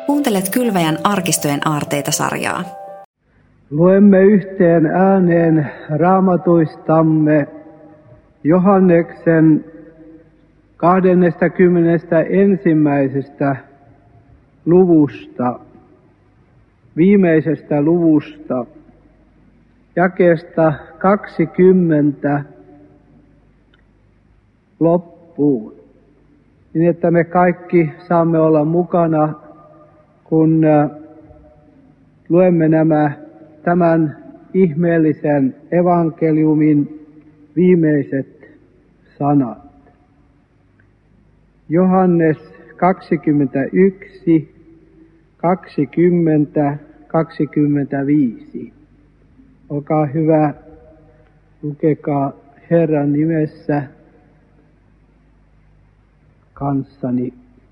Kuuntelet Kylväjän arkistojen aarteita-sarjaa. Luemme yhteen ääneen raamatuistamme Johanneksen 21. luvusta, viimeisestä luvusta, jakeesta 20 loppuun, niin että me kaikki saamme olla mukana, kun luemme tämän ihmeellisen evankeliumin viimeiset sanat. Johannes 21, 20, 25. Olkaa hyvä, lukekaa Herran nimessä kanssani.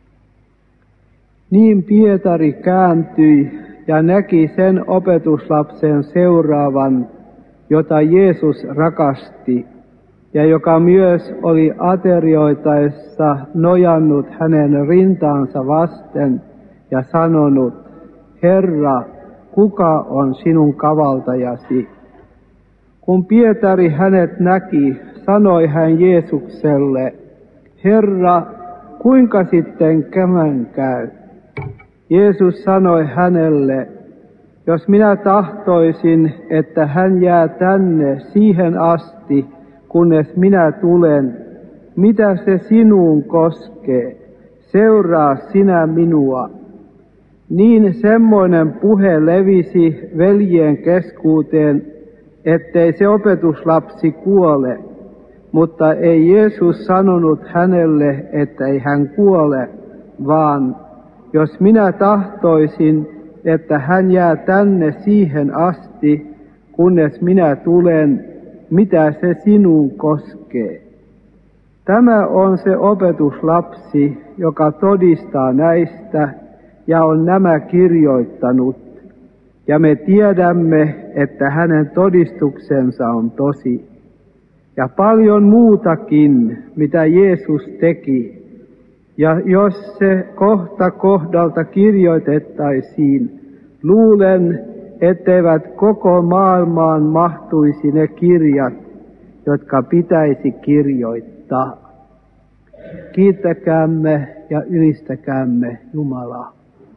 Niin Pietari kääntyi ja näki sen opetuslapsen seuraavan, jota Jeesus rakasti, ja joka myös oli aterioitaessa nojannut hänen rintaansa vasten ja sanonut: Herra, kuka on sinun kavaltajasi? Kun Pietari hänet näki, sanoi hän Jeesukselle: Herra, kuinka sitten tämän käy? Jeesus sanoi hänelle: jos minä tahtoisin, että hän jää tänne siihen asti, kunnes minä tulen, mitä se sinuun koskee? Seuraa sinä minua. Niin semmoinen puhe levisi veljien keskuuteen, ettei se opetuslapsi kuole. Mutta ei Jeesus sanonut hänelle, että ei hän kuole, vaan jos minä tahtoisin, että hän jää tänne siihen asti, kunnes minä tulen, mitä se sinuun koskee? Tämä on se opetuslapsi, joka todistaa näistä ja on nämä kirjoittanut. Ja me tiedämme, että hänen todistuksensa on tosi. Ja paljon muutakin, mitä Jeesus teki. Ja jos se kohta kohdalta kirjoitettaisiin, luulen, etteivät koko maailmaan mahtuisi ne kirjat, jotka pitäisi kirjoittaa. Kiittäkäämme ja ylistäkäämme Jumalaa.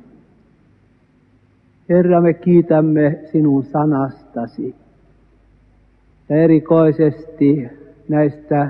Herra, me kiitämme sinun sanastasi ja erikoisesti näistä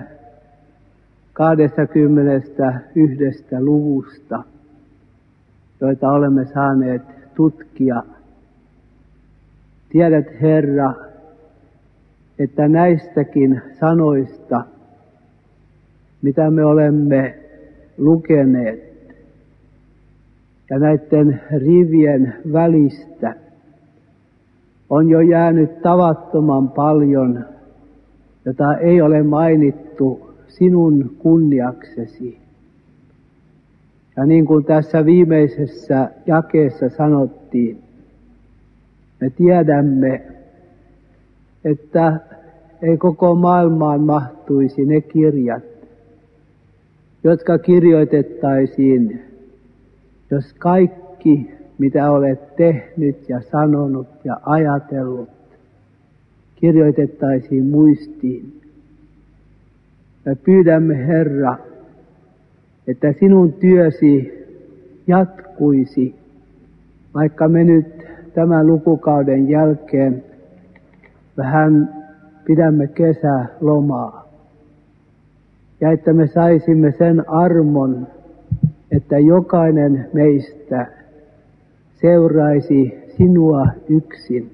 21 luvusta, joita olemme saaneet tutkia. Tiedät, Herra, että näistäkin sanoista, mitä me olemme lukeneet, ja näiden rivien välistä on jo jäänyt tavattoman paljon, jota ei ole mainittu sinun kunniaksesi. Ja niin kuin tässä viimeisessä jakeessa sanottiin, me tiedämme, että ei koko maailmaan mahtuisi ne kirjat, jotka kirjoitettaisiin, jos kaikki, mitä olet tehnyt ja sanonut ja ajatellut, kirjoitettaisiin muistiin. Me pyydämme, Herra, että sinun työsi jatkuisi, vaikka me nyt tämän lukukauden jälkeen vähän pidämme kesälomaa. Ja että me saisimme sen armon, että jokainen meistä seuraisi sinua yksin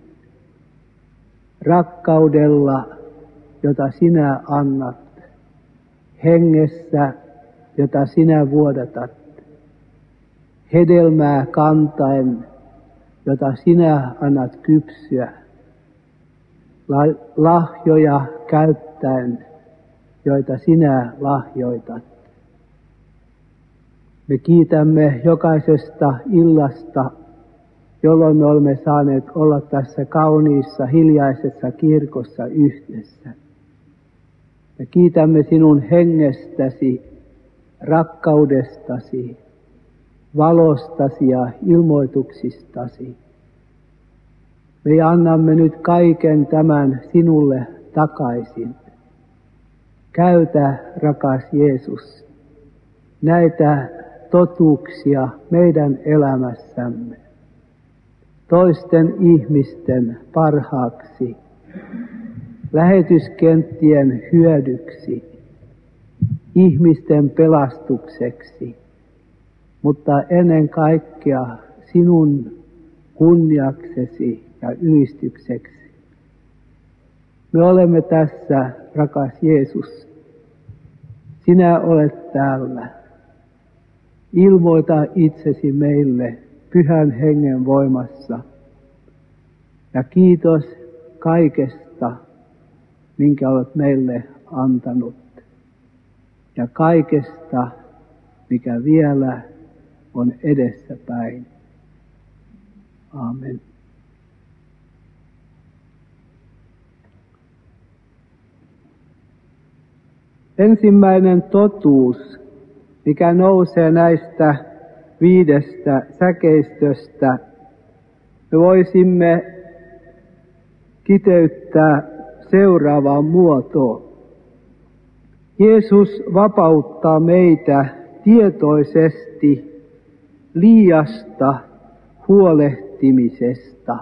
rakkaudella, jota sinä annat, hengessä, jota sinä vuodatat, hedelmää kantaen, jota sinä annat kypsyä, lahjoja käyttäen, joita sinä lahjoitat. Me kiitämme jokaisesta illasta, jolloin me olemme saaneet olla tässä kauniissa, hiljaisessa kirkossa yhdessä. Me kiitämme sinun hengestäsi, rakkaudestasi, valostasi ja ilmoituksistasi. Me annamme nyt kaiken tämän sinulle takaisin. Käytä, rakas Jeesus, näitä totuuksia meidän elämässämme, toisten ihmisten parhaaksi, lähetyskenttien hyödyksi, ihmisten pelastukseksi, mutta ennen kaikkea sinun kunniaksesi ja ylistykseksi. Me olemme tässä, rakas Jeesus. Sinä olet täällä. Ilmoita itsesi meille Pyhän Hengen voimassa. Ja kiitos kaikesta, minkä olet meille antanut. Ja kaikesta, mikä vielä on edessäpäin. Aamen. Ensimmäinen totuus, mikä nousee näistä 5 säkeistöstä, me voisimme kiteyttää seuraavaan muotoon. Jeesus vapauttaa meitä tietoisesti liiasta huolehtimisesta.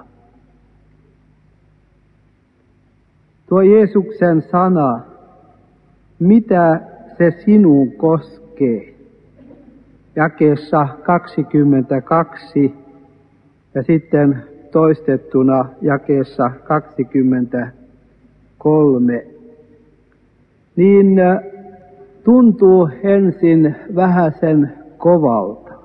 Tuo Jeesuksen sana, mitä se sinuun koskee, jakeessa 22 ja sitten toistettuna jakeessa 23, niin tuntuu ensin vähäsen kovalta.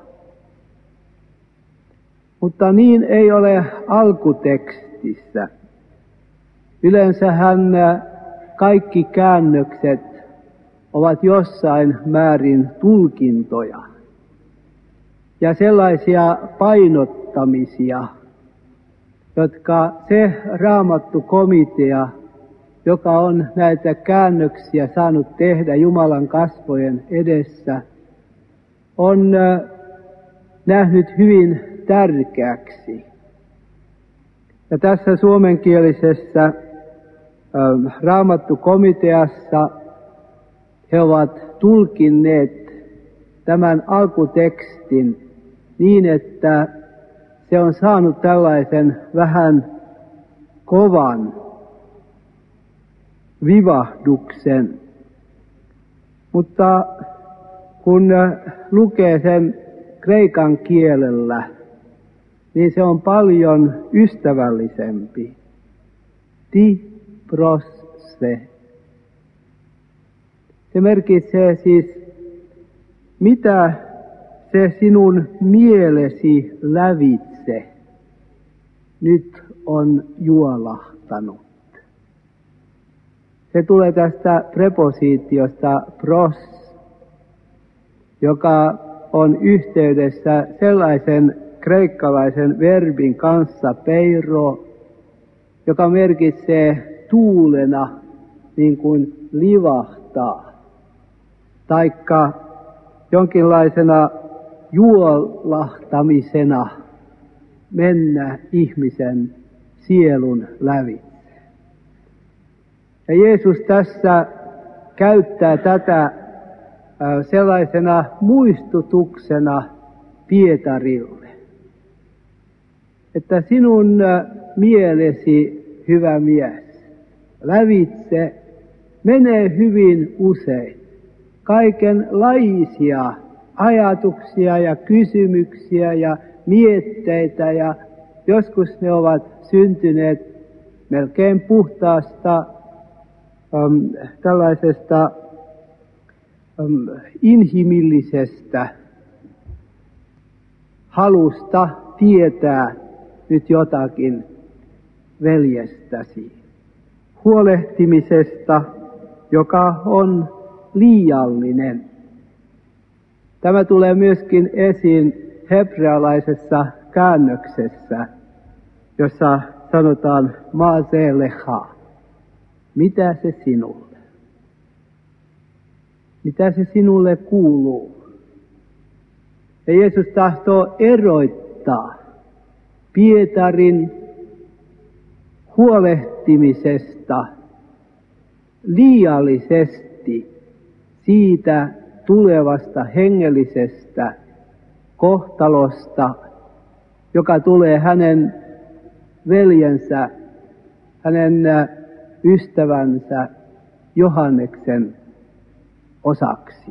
Mutta niin ei ole alkutekstissä. Yleensähän kaikki käännökset ovat jossain määrin tulkintoja ja sellaisia painottamisia, jotka se raamattukomitea, joka on näitä käännöksiä saanut tehdä Jumalan kasvojen edessä, on nähnyt hyvin tärkeäksi. Ja tässä suomenkielisessä raamattukomiteassa he ovat tulkinneet tämän alkutekstin niin, että se on saanut tällaisen vähän kovan vivahduksen. Mutta kun lukee sen kreikan kielellä, niin se on paljon ystävällisempi. Ti prosse. Se merkitsee siis, mitä se sinun mielesi lävitse nyt on juolahtanut. Se tulee tästä prepositiosta pros, joka on yhteydessä sellaisen kreikkalaisen verbin kanssa peiro, joka merkitsee tuulena niin kuin livahtaa, taikka jonkinlaisena juolahtamisena mennä ihmisen sielun lävitse. Ja Jeesus tässä käyttää tätä sellaisena muistutuksena Pietarille, että sinun mielesi, hyvä mies, lävitse menee hyvin usein kaikenlaisia ajatuksia ja kysymyksiä ja mietteitä, ja joskus ne ovat syntyneet melkein puhtaasta tällaisesta inhimillisestä halusta tietää nyt jotakin veljestäsi. Huolehtimisesta, joka on liiallinen. Tämä tulee myöskin esiin hebrealaisessa käännöksessä, jossa sanotaan maaseleha. Mitä se sinulle? Mitä se sinulle kuuluu? Ja Jeesus tahtoo erottaa Pietarin huolehtimisesta liiallisesti siitä tulevasta hengellisestä kohtalosta, joka tulee hänen veljensä, hänen ystävänsä Johanneksen osaksi.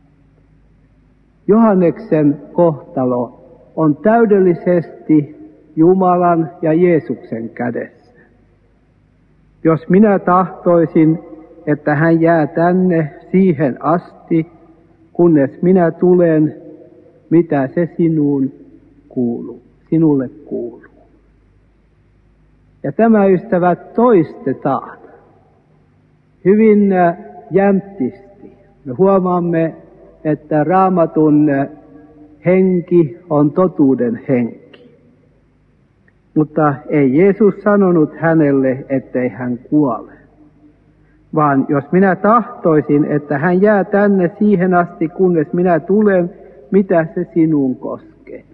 Johanneksen kohtalo on täydellisesti Jumalan ja Jeesuksen kädessä. Jos minä tahtoisin, että hän jää tänne siihen asti, kunnes minä tulen, mitä se sinulle kuuluu. Ja tämä, ystävät, toistetaan hyvin jämptisti. Me huomaamme, että Raamatun henki on totuuden henki. Mutta ei Jeesus sanonut hänelle, ettei hän kuole. Vaan jos minä tahtoisin, että hän jää tänne siihen asti, kunnes minä tulen, mitä se sinuun koskee.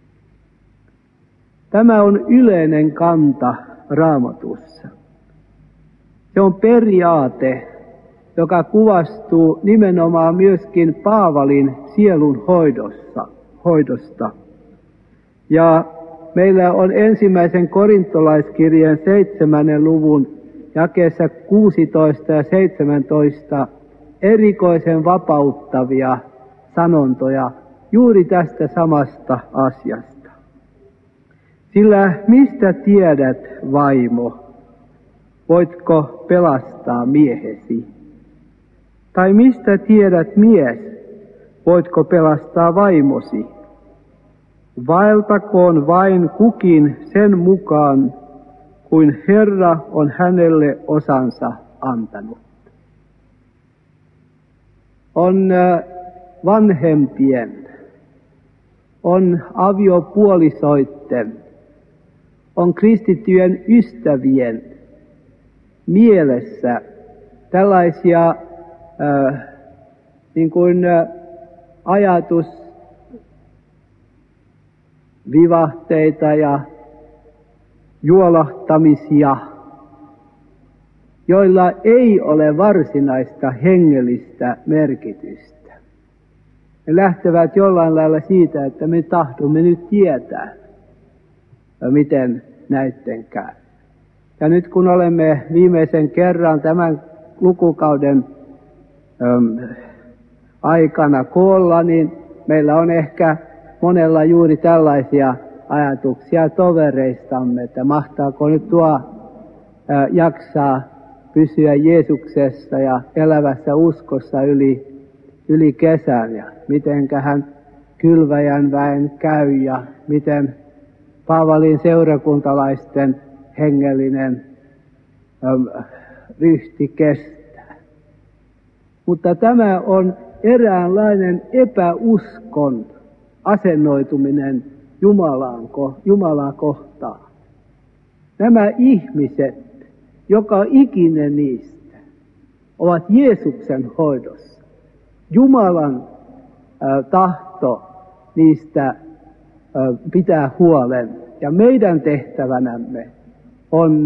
Tämä on yleinen kanta Raamatussa. Se on periaate, joka kuvastuu nimenomaan myöskin Paavalin sielun hoidosta. Ja meillä on ensimmäisen korintolaiskirjeen 7. luvun jakeessa 16 ja 17 erikoisen vapauttavia sanontoja juuri tästä samasta asiasta. Sillä mistä tiedät, vaimo, voitko pelastaa miehesi? Tai mistä tiedät, mies, voitko pelastaa vaimosi? Vaeltakoon vain kukin sen mukaan, kuin Herra on hänelle osansa antanut. On vanhempien, on aviopuolisoitten, on kristittyjen ystävien mielessä tällaisia ajatusvivahteita ja juolahtamisia, joilla ei ole varsinaista hengellistä merkitystä. Ne lähtevät jollain lailla siitä, että me tahdomme nyt tietää, miten näitten käy. Ja nyt kun olemme viimeisen kerran tämän lukukauden aikana koolla, niin meillä on ehkä monella juuri tällaisia ajatuksia tovereistamme, että mahtaako nyt tuo jaksaa pysyä Jeesuksessa ja elävässä uskossa yli kesän, ja mitenkähän kylväjän väen käy ja miten Paavalin seurakuntalaisten hengellinen ryhti kestää. Mutta tämä on eräänlainen epäuskon asennoituminen Jumalaa kohtaan. Nämä ihmiset, joka ikinen niistä, ovat Jeesuksen hoidossa. Jumalan tahto niistä pitää huolen. Ja meidän tehtävänämme on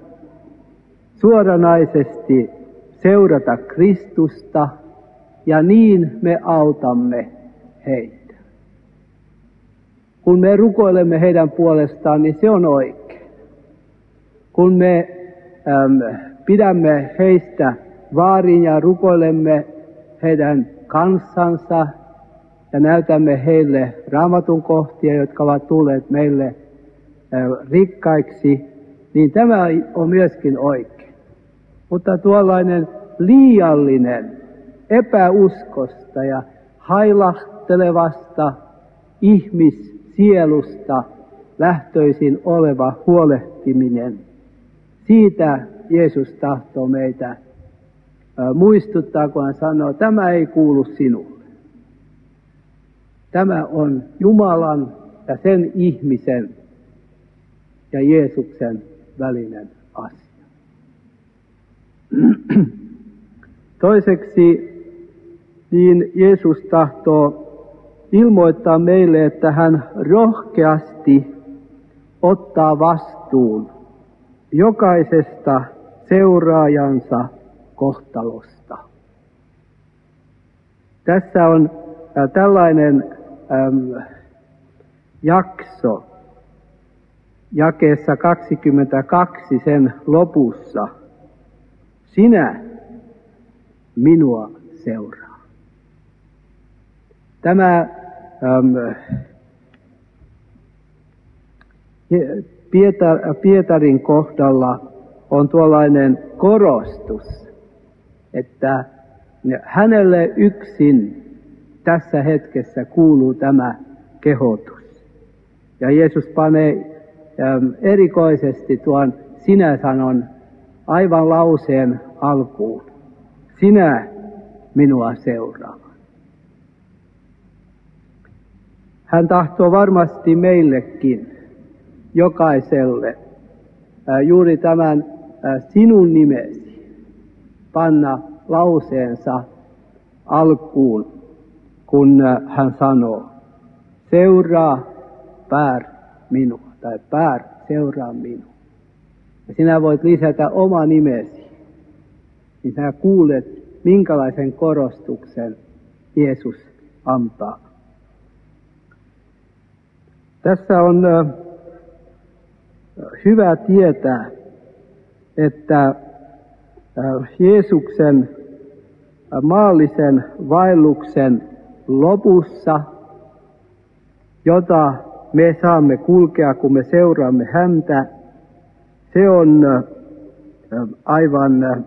suoranaisesti seurata Kristusta, ja niin me autamme heitä. Kun me rukoilemme heidän puolestaan, niin se on oikein. Kun me pidämme heistä vaarin ja rukoilemme heidän kanssansa ja näytämme heille Raamatun kohtia, jotka ovat tulleet meille rikkaiksi, niin tämä on myöskin oikein. Mutta tuollainen liiallinen epäuskosta ja hailahtelevasta ihmissielusta lähtöisin oleva huolehtiminen, siitä Jeesus tahtoo meitä muistuttaa, kun hän sanoo, että tämä ei kuulu sinulle. Tämä on Jumalan ja sen ihmisen ja Jeesuksen välinen asia. Toiseksi, niin Jeesus tahtoo ilmoittaa meille, että hän rohkeasti ottaa vastuun jokaisesta seuraajansa kohtalosta. Tässä on tällainen jakso jakeessa 22 sen lopussa. Sinä minua seuraa. Tämä Pietarin kohdalla on tuollainen korostus, että hänelle yksin tässä hetkessä kuuluu tämä kehotus. Ja Jeesus panee erikoisesti tuon sinä-sanon aivan lauseen alkuun. Sinä minua seuraa. Hän tahtoo varmasti meillekin, jokaiselle, juuri tämän sinun nimesi panna lauseensa alkuun, kun hän sanoo, seuraa Pär minua, tai Pär seuraa minua. Ja sinä voit lisätä oma nimesi, niin sinä kuulet, minkälaisen korostuksen Jeesus antaa. Tässä on hyvä tietää, että Jeesuksen maallisen vaelluksen lopussa, jota me saamme kulkea, kun me seuraamme häntä, se on aivan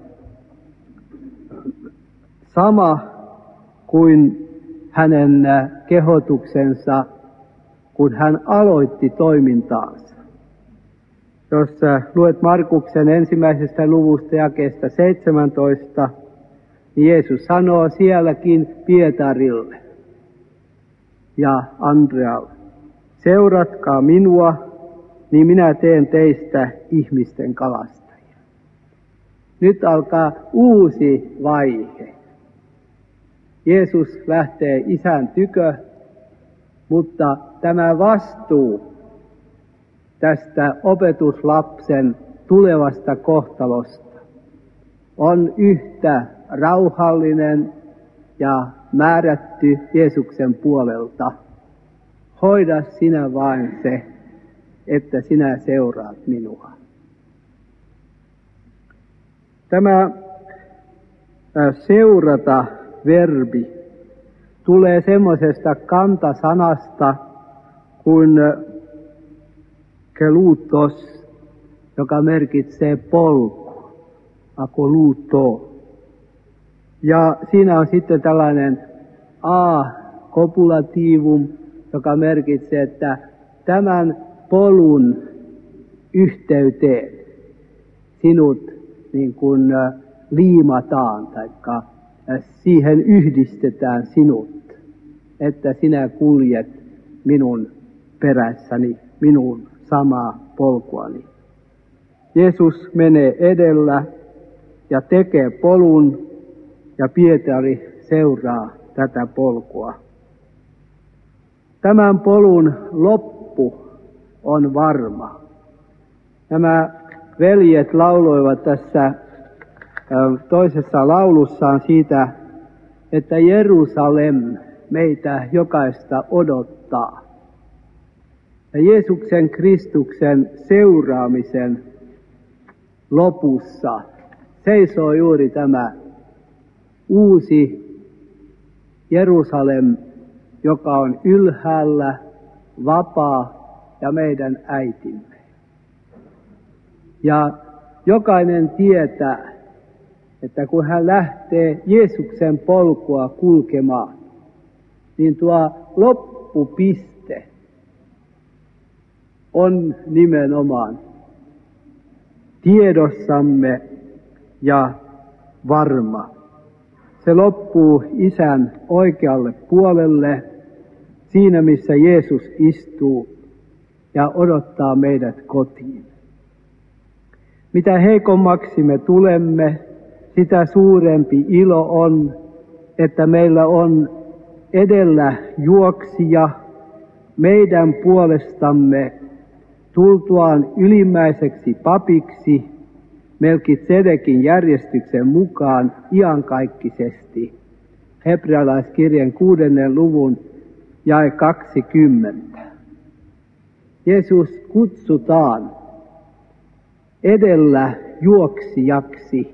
sama kuin hänen kehotuksensa, kun hän aloitti toimintaansa. Jos luet Markuksen 1. luvusta jakeesta 17, niin Jeesus sanoo sielläkin Pietarille ja Andrealle, seuratkaa minua, niin minä teen teistä ihmisten kalastajia. Nyt alkaa uusi vaihe. Jeesus lähtee Isän tykö, mutta tämä vastuu tästä opetuslapsen tulevasta kohtalosta on yhtä rauhallinen ja määrätty Jeesuksen puolelta. Hoida sinä vain se, että sinä seuraat minua. Tämä seurata verbi tulee semmoisesta kantasanasta kuin kelutos, joka merkitsee polku, akoluto. Ja siinä on sitten tällainen a-kopulativum, joka merkitsee, että tämän polun yhteyteen sinut niin kuin liimataan, tai siihen yhdistetään sinut, että sinä kuljet minun perässäni, minun samaa polkuani. Jeesus menee edellä ja tekee polun, ja Pietari seuraa tätä polkua. Tämän polun loppu on varma. Nämä veljet lauloivat tässä toisessa laulussaan siitä, että Jerusalem meitä jokaista odottaa. Ja Jeesuksen Kristuksen seuraamisen lopussa seisoo juuri tämä uusi Jerusalem, joka on ylhäällä, vapaa ja meidän äitimme. Ja jokainen tietää, että kun hän lähtee Jeesuksen polkua kulkemaan, niin tuo loppupiste on nimenomaan tiedossamme ja varma. Se loppuu Isän oikealle puolelle, siinä missä Jeesus istuu ja odottaa meidät kotiin. Mitä heikommaksi me tulemme, sitä suurempi ilo on, että meillä on edellä juoksija meidän puolestamme tultuaan ylimmäiseksi papiksi Melkisedekin järjestyksen mukaan iankaikkisesti. Hebrealaiskirjeen 6. luvun jae 20. Jeesus kutsutaan edellä juoksijaksi.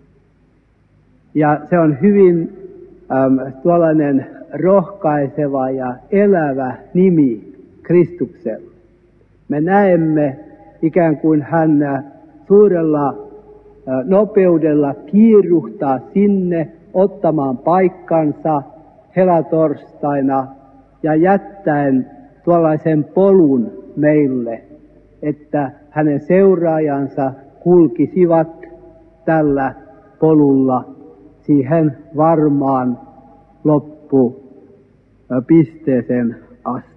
Ja se on hyvin tuollainen rohkaiseva ja elävä nimi Kristuksella. Me näemme ikään kuin hän suurella nopeudella kiiruhtaa sinne ottamaan paikkansa helatorstaina ja jättäen tuollaisen polun meille, että hänen seuraajansa kulkisivat tällä polulla siihen varmaan loppupisteeseen asti.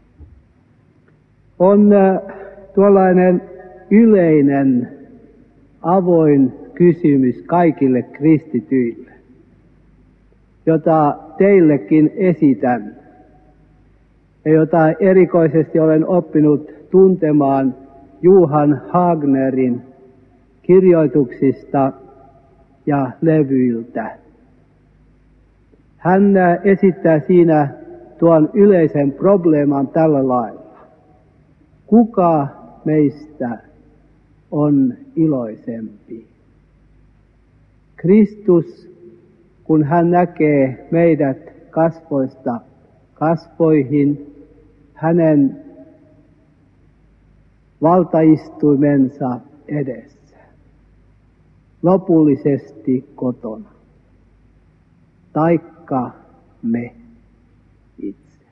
On tuollainen yleinen avoin kysymys kaikille kristityille, jota teillekin esitän ja jota erikoisesti olen oppinut tuntemaan Johan Hagnerin kirjoituksista ja levyiltä. Hän esittää siinä tuon yleisen probleeman tällä lailla. Kuka meistä on iloisempi? Kristus, kun hän näkee meidät kasvoista kasvoihin, hänen valtaistuimensa edessä, lopullisesti kotona, taikka me itse.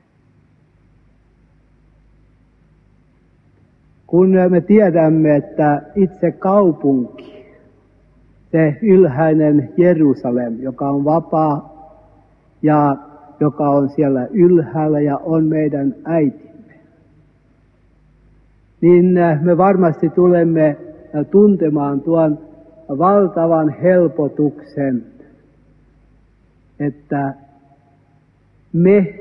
Kun me tiedämme, että itse kaupunki, se ylhäinen Jerusalem, joka on vapaa ja joka on siellä ylhäällä ja on meidän äitimme, niin me varmasti tulemme tuntemaan tuon valtavan helpotuksen, että me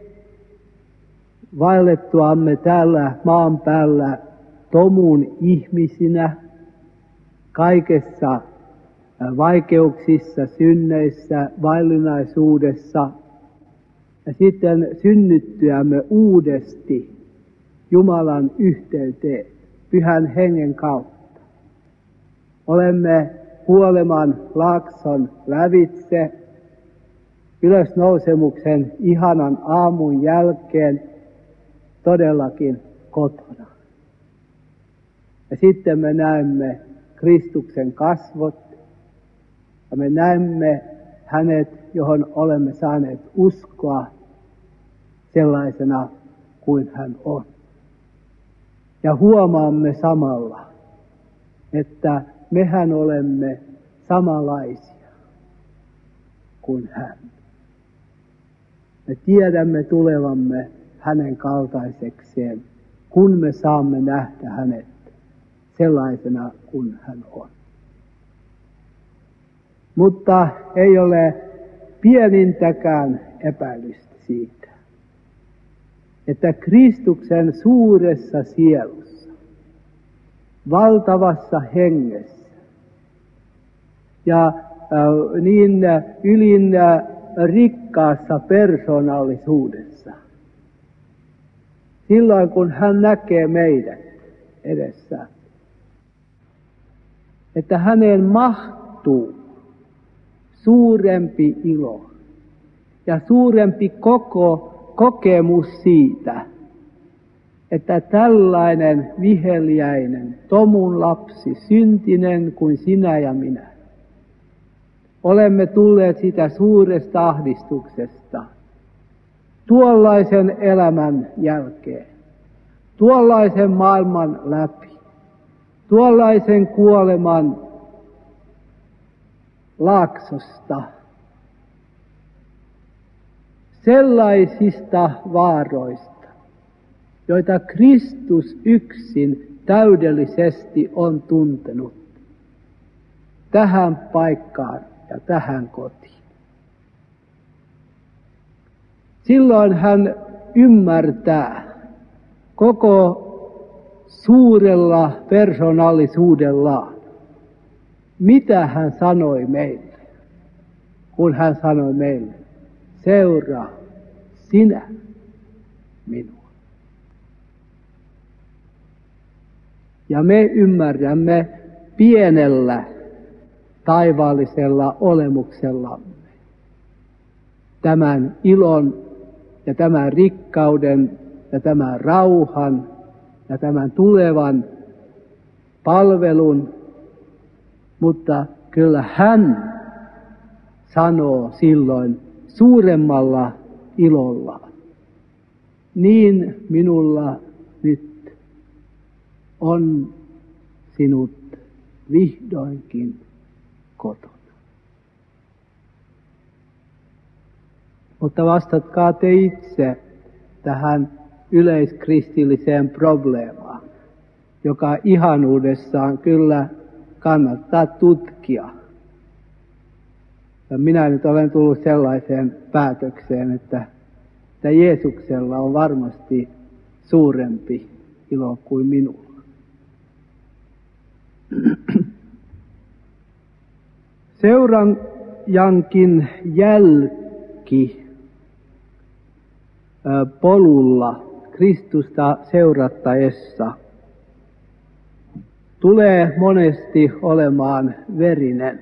vaellettuamme täällä maan päällä tomun ihmisinä, kaikessa vaikeuksissa, synneissä, vaillinaisuudessa, ja sitten synnyttyämme uudesti Jumalan yhteyteen Pyhän Hengen kautta. Olemme kuoleman laakson lävitse ylösnousemuksen ihanan aamun jälkeen todellakin kotona. Ja sitten me näemme Kristuksen kasvot ja me näemme hänet, johon olemme saaneet uskoa sellaisena kuin hän on. Ja huomaamme samalla, että mehän olemme samanlaisia kuin hän. Me tiedämme tulevamme hänen kaltaisekseen, kun me saamme nähdä hänet sellaisena kuin hän on. Mutta ei ole pienintäkään epäilystä siitä, että Kristuksen suuressa sielussa, valtavassa hengessä ja niin ylin rikkaassa persoonallisuudessa, silloin kun hän näkee meidät edessään, että häneen mahtuu suurempi ilo ja suurempi kokemus siitä, että tällainen viheliäinen tomun lapsi, syntinen kuin sinä ja minä, olemme tulleet sitä suuresta ahdistuksesta tuollaisen elämän jälkeen, tuollaisen maailman läpi, tuollaisen kuoleman laaksosta, sellaisista vaaroista, joita Kristus yksin täydellisesti on tuntenut, tähän paikkaan ja tähän kotiin. silloin hän ymmärtää koko suurella persoonallisuudellaan, mitä hän sanoi meille, kun hän sanoi meille, seuraa sinä minua. Ja me ymmärrämme pienellä taivaallisella olemuksellamme tämän ilon ja tämän rikkauden ja tämän rauhan ja tämän tulevan palvelun, mutta kyllä hän sanoo silloin suuremmalla ilolla, niin minulla nyt on sinut vihdoinkin kotona. Mutta vastatkaa te itse tähän yleiskristilliseen probleemaan, joka ihanuudessaan kyllä kannattaa tutkia. Ja minä nyt olen tullut sellaiseen päätökseen, että Jeesuksella on varmasti suurempi ilo kuin minulla. Seuraajankin jälki polulla Kristusta seurattaessa tulee monesti olemaan verinen.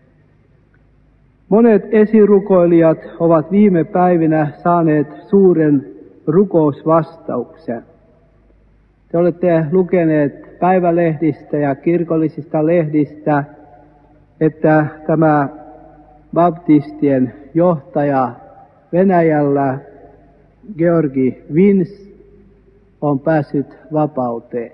Monet esirukoilijat ovat viime päivinä saaneet suuren rukousvastauksen. Te olette lukeneet päivälehdistä ja kirkollisista lehdistä, että tämä baptistien johtaja Venäjällä, Georgi Vins, on päässyt vapauteen.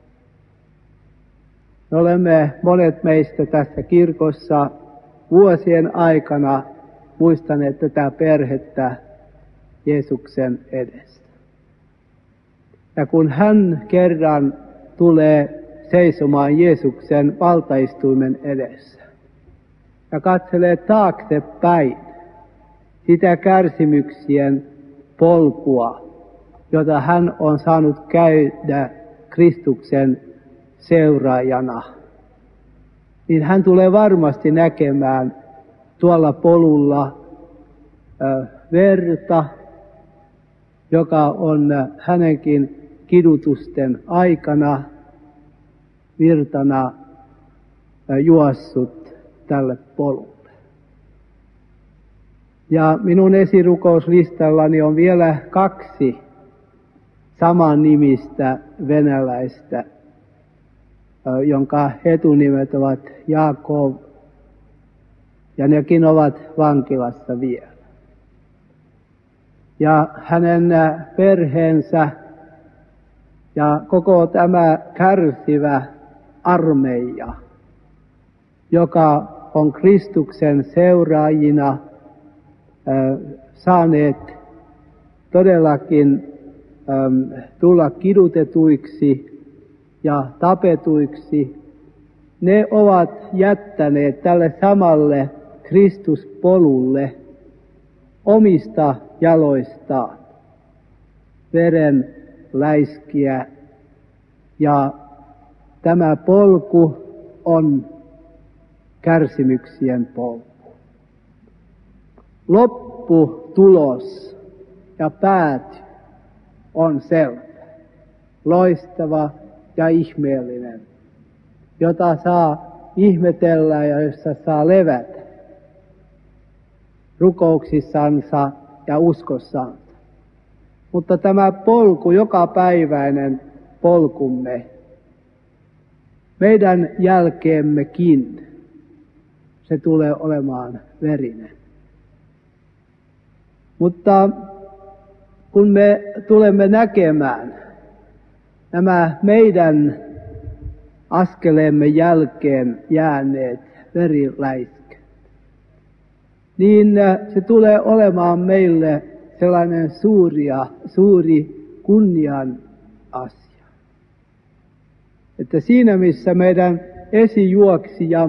Me olemme monet meistä tässä kirkossa vuosien aikana muistaneet tätä perhettä Jeesuksen edestä. Ja kun hän kerran tulee seisomaan Jeesuksen valtaistuimen edessä ja katselee taaksepäin sitä kärsimyksien polkua, jota hän on saanut käydä Kristuksen seuraajana, niin hän tulee varmasti näkemään tuolla polulla verta, joka on hänenkin kidutusten aikana virtana juossut tälle polulle. Ja minun esirukouslistallani on vielä 2 saman nimistä venäläistä, jonka etunimet ovat Jaakov, ja nekin ovat vankilassa vielä. Ja hänen perheensä ja koko tämä kärsivä armeija, joka on Kristuksen seuraajina saaneet todellakin tulla kidutetuiksi ja tapetuiksi, ne ovat jättäneet tälle samalle Kristuspolulle omista jaloistaan veren läiskiä, ja tämä polku on kärsimyksien polku. Lopputulos ja pääty on selvä, loistava ja ihmeellinen, jota saa ihmetellä ja jossa saa levätä rukouksissansa ja uskossansa. Mutta tämä polku, jokapäiväinen polkumme, meidän jälkeemmekin, se tulee olemaan verinen. Mutta kun me tulemme näkemään nämä meidän askeleemme jälkeen jääneet veriläiskät, niin se tulee olemaan meille sellainen suuri kunnian asia. Että siinä missä meidän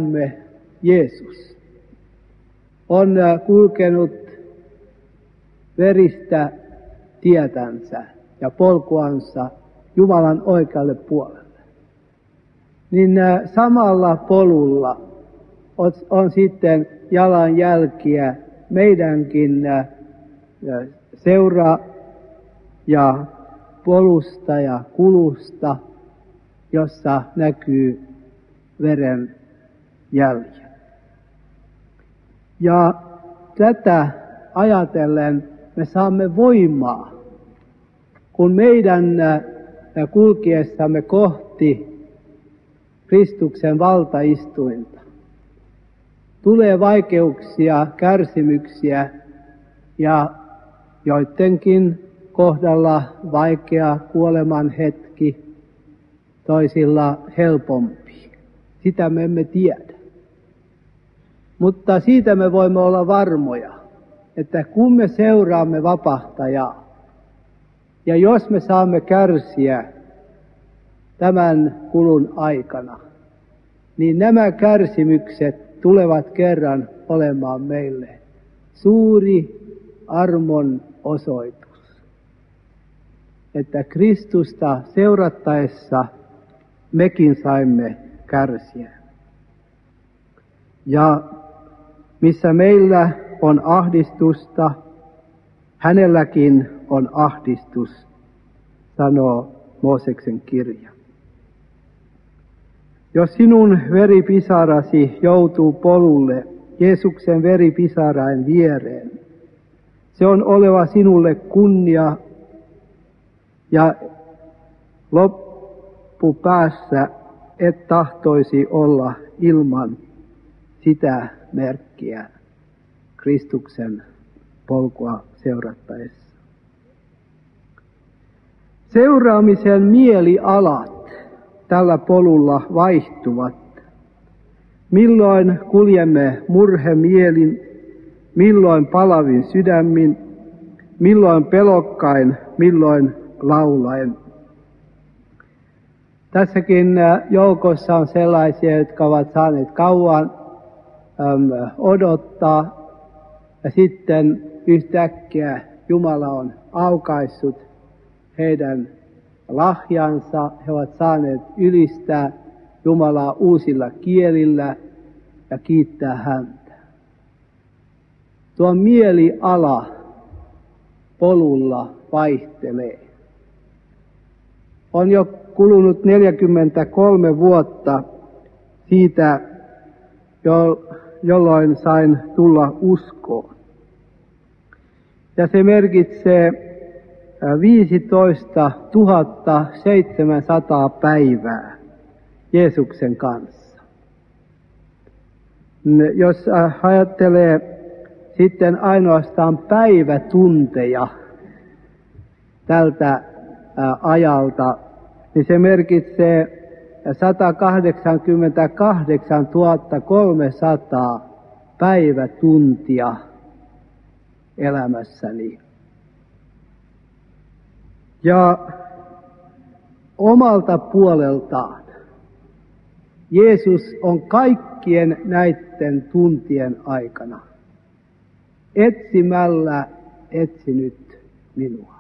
esijuoksijamme Jeesus on kulkenut veristä tietänsä ja polkuansa Jumalan oikealle puolelle. Niin samalla polulla on sitten jalanjälkiä meidänkin seura- ja polusta ja kulusta, jossa näkyy veren jäljiä. Ja tätä ajatellen me saamme voimaa, kun meidän kulkiessamme kohti Kristuksen valtaistuinta tulee vaikeuksia, kärsimyksiä ja joidenkin kohdalla vaikea kuoleman hetki, toisilla helpompi. Sitä me emme tiedä. Mutta siitä me voimme olla varmoja, että kun me seuraamme vapahtajaa, ja jos me saamme kärsiä tämän kulun aikana, niin nämä kärsimykset tulevat kerran olemaan meille suuri armon osoitus, että Kristusta seurattaessa mekin saimme kärsiä. Ja missä meillä on ahdistusta, hänelläkin on ahdistus, sanoo Mooseksen kirja. Jos sinun veripisarasi joutuu polulle Jeesuksen veripisarain viereen, se on oleva sinulle kunnia ja loppupäässä et tahtoisi olla ilman sitä merkkiä Kristuksen polkua seurattaessa. Seuraamisen mielialat tällä polulla vaihtuvat. Milloin kuljemme murhemielin, milloin palavin sydämin, milloin pelokkain, milloin laulaen. Tässäkin joukossa on sellaisia, jotka ovat saaneet kauan odottaa, ja sitten yhtäkkiä Jumala on aukaissut heidän lahjansa. He ovat saaneet ylistää Jumalaa uusilla kielillä ja kiittää häntä. Tuo mieliala polulla vaihtelee. On jo kulunut 43 vuotta siitä, jolloin sain tulla uskoon. Ja se merkitsee 15 700 päivää Jeesuksen kanssa. Jos ajattelee sitten ainoastaan päivätunteja tältä ajalta, niin se merkitsee 188 300 päivätuntia elämässäni. Ja omalta puoleltaan Jeesus on kaikkien näiden tuntien aikana etsimällä etsinyt minua.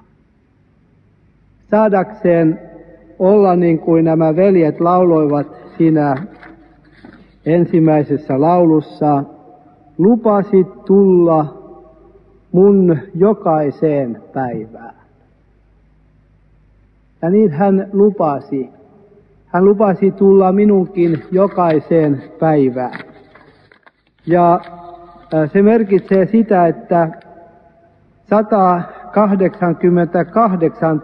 Saadakseen olla niin kuin nämä veljet lauloivat siinä ensimmäisessä laulussa, lupasit tulla mun jokaiseen päivään. Ja niin hän lupasi. Hän lupasi tulla minunkin jokaiseen päivään. Ja se merkitsee sitä, että 188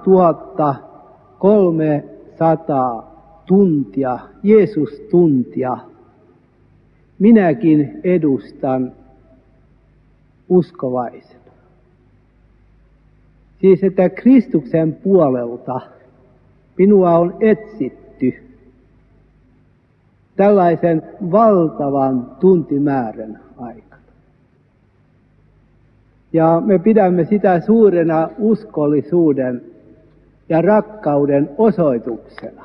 300 tuntia, Jeesus-tuntia, minäkin edustan uskovaisena. Siis, että Kristuksen puolelta minua on etsitty tällaisen valtavan tuntimäärän aikana. Ja me pidämme sitä suurena uskollisuuden ja rakkauden osoituksena.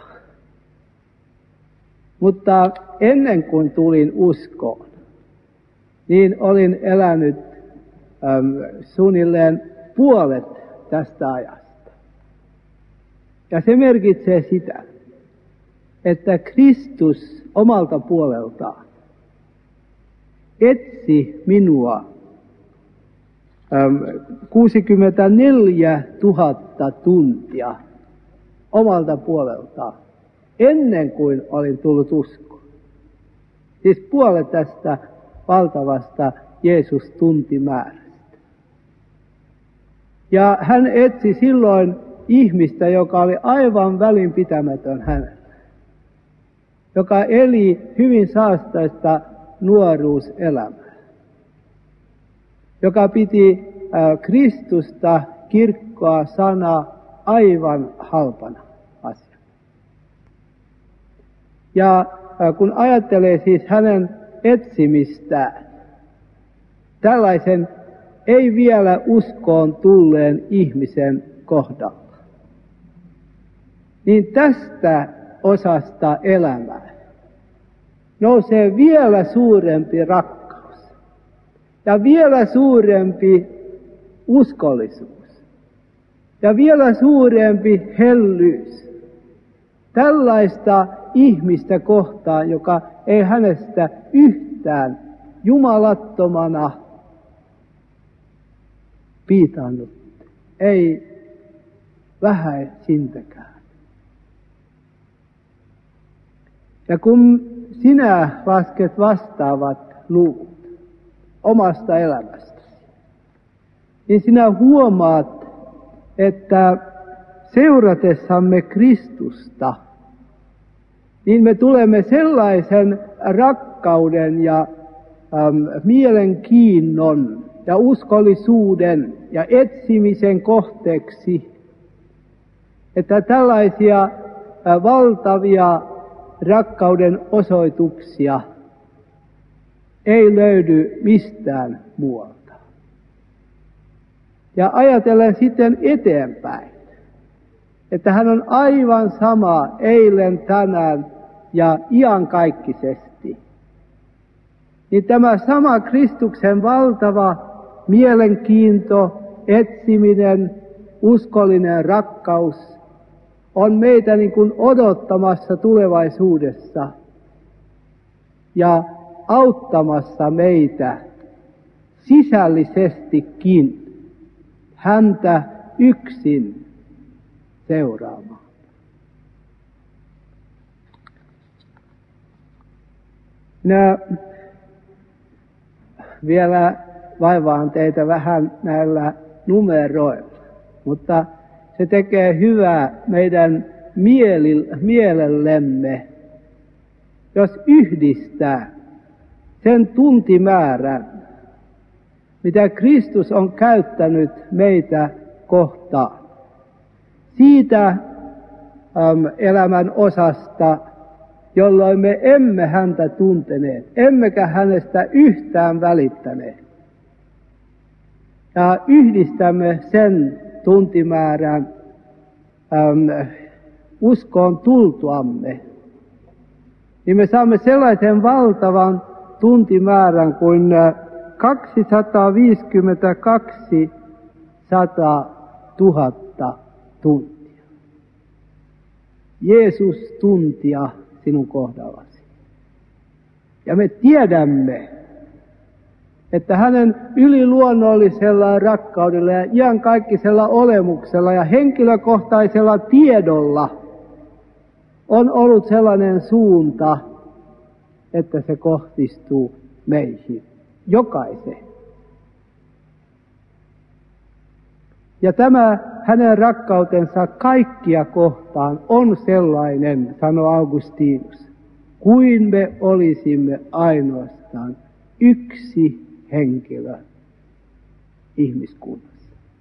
Mutta ennen kuin tulin uskoon, niin olin elänyt suunnilleen puolet tästä ajasta. Ja se merkitsee sitä, että Kristus omalta puoleltaan etsi minua 64 000 tuntia omalta puoleltaan ennen kuin olin tullut uskoon. Siis puolet tästä valtavasta Jeesus-tuntimäärästä. Ja hän etsi silloin ihmistä, joka oli aivan välinpitämätön hänelle, joka eli hyvin saastaista nuoruuselämää, joka piti Kristusta, kirkkoa, sanaa aivan halpana asiana. Ja kun ajattelee siis hänen etsimistään, tällaisen ei vielä uskoon tulleen ihmisen kohdalla, niin tästä osasta elämää nousee vielä suurempi rakkaus ja vielä suurempi uskollisuus ja vielä suurempi hellyys tällaista ihmistä kohtaan, joka ei hänestä yhtään jumalattomana piitannut, ei vähäisintäkään. Ja kun sinä lasket vastaavat luvut omasta elämästäsi, niin sinä huomaat, että seuratessamme Kristusta, niin me tulemme sellaisen rakkauden ja mielenkiinnon ja uskollisuuden ja etsimisen kohteeksi, että tällaisia valtavia rakkauden osoituksia ei löydy mistään muualta. Ja ajatellen sitten eteenpäin, että hän on aivan sama eilen, tänään ja iankaikkisesti, niin tämä sama Kristuksen valtava mielenkiinto, etsiminen, uskollinen rakkaus on meitä niin kuin odottamassa tulevaisuudessa ja auttamassa meitä sisällisestikin häntä yksin seuraamaan. Minä vielä vaivaan teitä vähän näillä numeroilla, mutta se tekee hyvää meidän mielellemme, jos yhdistää sen tuntimäärän, mitä Kristus on käyttänyt meitä kohtaan. Siitä elämän osasta, jolloin me emme häntä tunteneet, emmekä hänestä yhtään välittäneet. Ja yhdistämme sen tuntimäärän uskoon tultuamme, niin me saamme sellaisen valtavan tuntimäärän kuin 252 000 tuntia. Jeesus tuntia sinun kohdallasi. Ja me tiedämme, että hänen yliluonnollisella rakkaudella ja iankaikkisella olemuksella ja henkilökohtaisella tiedolla on ollut sellainen suunta, että se kohdistuu meihin, jokaiseen. Ja tämä hänen rakkautensa kaikkia kohtaan on sellainen, sanoi Augustinus, kuin me olisimme ainoastaan yksi henkilö ihmiskunnassa.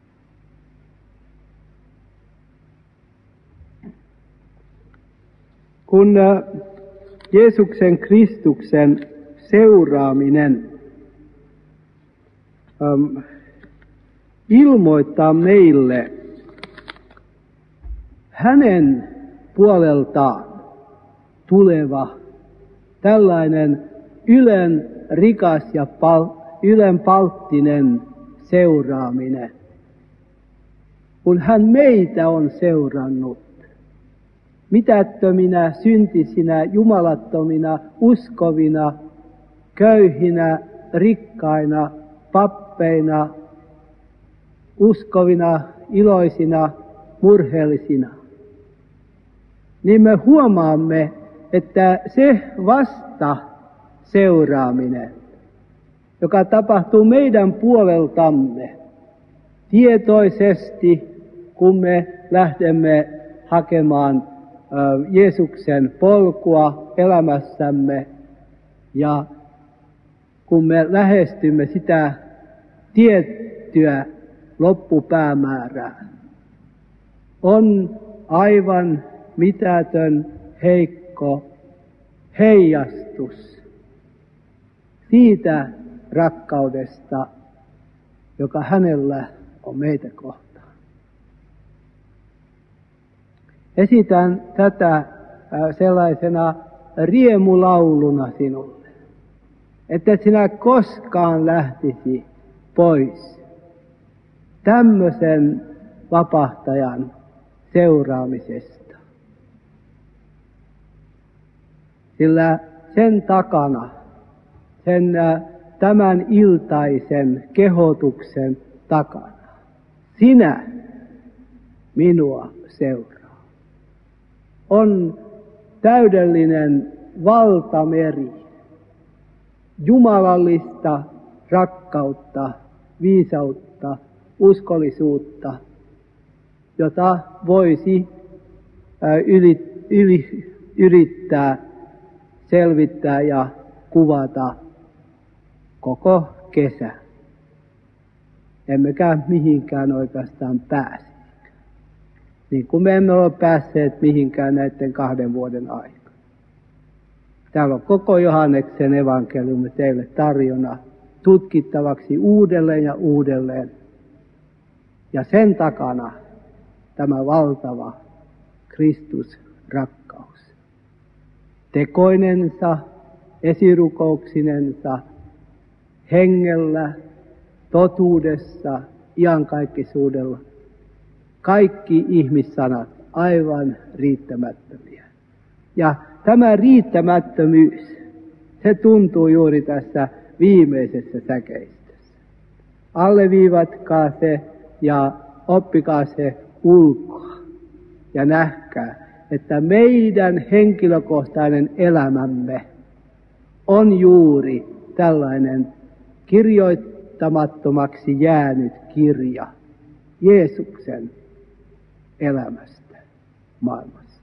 Kun Jeesuksen Kristuksen seuraaminen ilmoittaa meille hänen puoleltaan tuleva tällainen ylen rikas ja ylenpalttinen seuraaminen, kun hän meitä on seurannut. Mitättöminä, syntisinä, jumalattomina, uskovina, köyhinä, rikkaina, pappeina, uskovina, iloisina, murheellisina. Niin me huomaamme, että se vasta seuraaminen, joka tapahtuu meidän puoleltamme tietoisesti, kun me lähdemme hakemaan Jeesuksen polkua elämässämme ja kun me lähestymme sitä tiettyä loppupäämäärää, on aivan mitätön, heikko heijastus siitä rakkaudesta, joka hänellä on meitä kohtaan. Esitän tätä sellaisena riemulauluna sinulle, että sinä koskaan lähtisi pois tämmöisen vapahtajan seuraamisesta. Sillä sen takana, sen tämän iltaisen kehotuksen takana, sinä minua seuraa. On täydellinen valtameri, jumalallista rakkautta, viisautta, uskollisuutta, jota voisi yrittää selvittää ja kuvata koko kesä. Emmekä mihinkään oikeastaan pääse. Niin kuin me emme ole päässeet mihinkään näiden 2 vuoden aikana. Täällä on koko Johanneksen evankeliumi teille tarjona tutkittavaksi uudelleen ja uudelleen. Ja sen takana tämä valtava Kristusrakkaus. Tekoinensa, esirukouksinensa, hengellä, totuudessa, iankaikkisuudella. Kaikki ihmissanat aivan riittämättömiä. Ja tämä riittämättömyys, se tuntuu juuri tässä viimeisessä säkeistössä. Alleviivatkaa se ja oppikaa se ulkoa ja nähkää, että meidän henkilökohtainen elämämme on juuri tällainen kirjoittamattomaksi jäänyt kirja Jeesuksen elämästä maailmassa.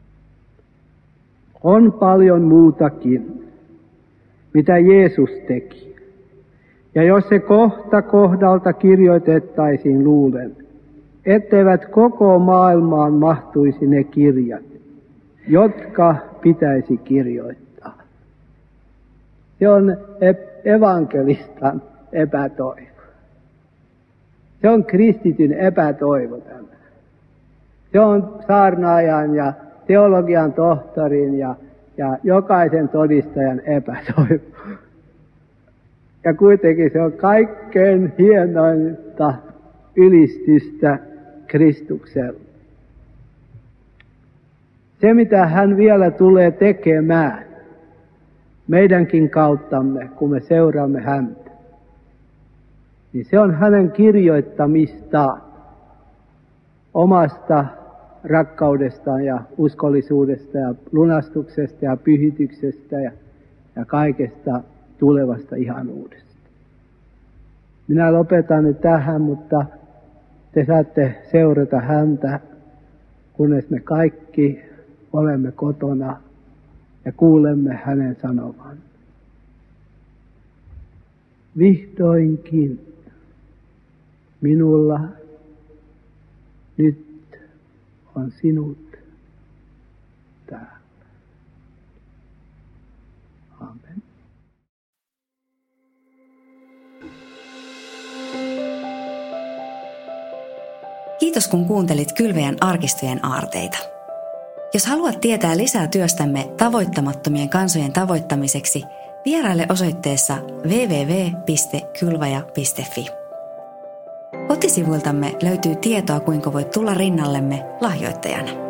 On paljon muutakin, mitä Jeesus teki. Ja jos se kohta kohdalta kirjoitettaisiin luulen, etteivät koko maailmaan mahtuisi ne kirjat, jotka pitäisi kirjoittaa. Se on evankelistan epätoivo. Se on kristityn epätoivo tämä. Se on saarnaajan ja teologian tohtorin ja jokaisen todistajan epätoivo. Ja kuitenkin se on kaikkein hienointa ylistystä Kristukselle. Se, mitä hän vielä tulee tekemään meidänkin kauttamme, kun me seuraamme häntä, niin se on hänen kirjoittamista omasta rakkaudestaan ja uskollisuudesta ja lunastuksesta ja pyhityksestä ja kaikesta tulevasta ihanuudesta. Minä lopetan nyt tähän, mutta te saatte seurata häntä, kunnes me kaikki olemme kotona ja kuulemme hänen sanovan. Vihdoinkin minulla nyt on sinut täällä. Amen. Kiitos kun kuuntelit Kylväjän arkistojen aarteita. Jos haluat tietää lisää työstämme tavoittamattomien kansojen tavoittamiseksi, vieraile osoitteessa www.kylvaja.fi. Kotisivuiltamme löytyy tietoa, kuinka voit tulla rinnallemme lahjoittajana.